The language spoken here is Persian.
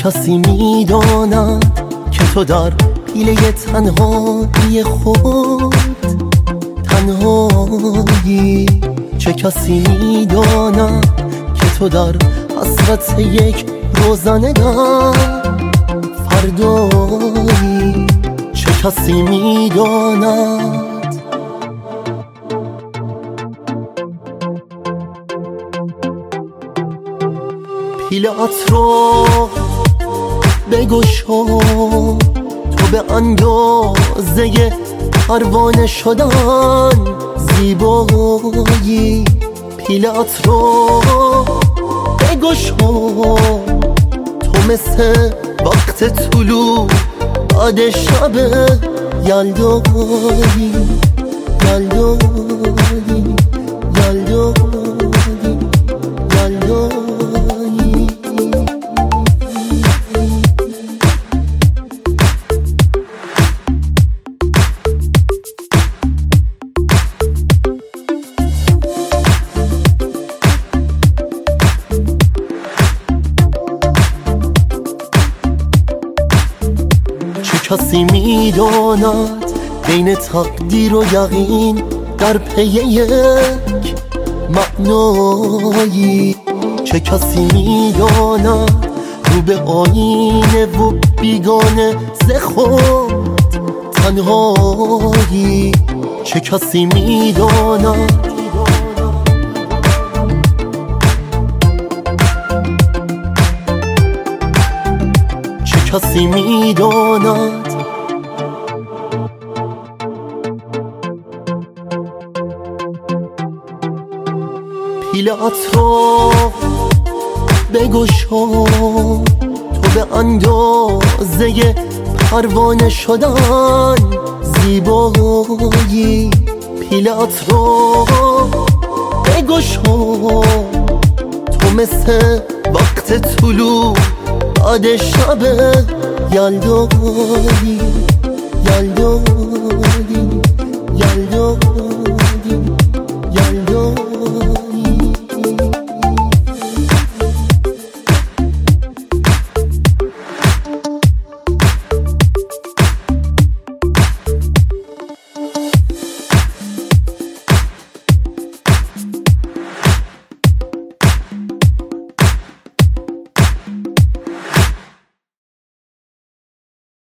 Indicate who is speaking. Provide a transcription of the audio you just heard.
Speaker 1: کسی میداند که تو در پیله تنهایی خود تنهایی؟ چه کسی میداند که تو در حسرت یک روزنگر فردایی؟ چه کسی میداند؟ پیله‌ات رو بگشا، تو به اندازه پروانه شدن زیبایی. پیله‌ات رو بگشا، تو مثل وقت طلوع بعد شب یلدایی یلدایی یلدایی یلدایی. کسی میداند بین تقدیر و یقین در پی یک معنایی؟ چه کسی میداند رو به آینه و بیگانه ز خود تنهایی؟ چه کسی میداند؟ چه کسی میداند؟ پیله‌ات رو بگشا، تو به اندازه پروانه شدن زیبایی. پیله‌ات رو بگشا، تو مثل وقت طلوع بعد شب یلدایی یلدایی